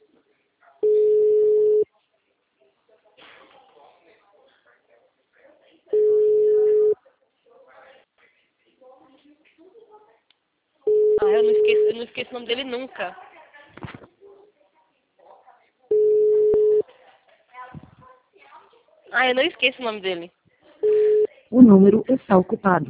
Ah, eu não esqueço o nome dele nunca. Ah, eu não esqueço o nome dele. O número está ocupado.